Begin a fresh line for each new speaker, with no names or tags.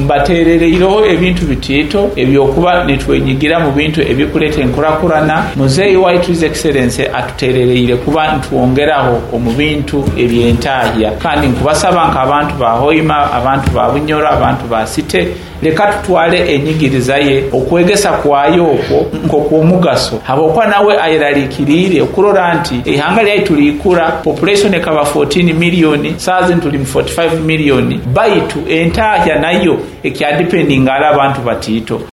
mbateerereireho ebintu bitiito ebyokuba netwenyigira mu bintu ebikuleeta enkulakulana. Muzeeyi wa His Excellency atuteerereire kuba ntwongeraho mu bintu ebyentaahya, kandi nkubasaba nka abantu ba Hoima, abantu ba Bunyoro, abantu ba Site, leka tutwale enyigiriza ye okwegesa kwayo okwo nk'okw'omugaso habwokuba nawe ayeraliikiriire okulola nti ihanga lyaitu tuliikula population ekaba 14 million, saazi tuli mu 45 million, baitu entaahya nayo ekyadipendinga ala abantu batiito.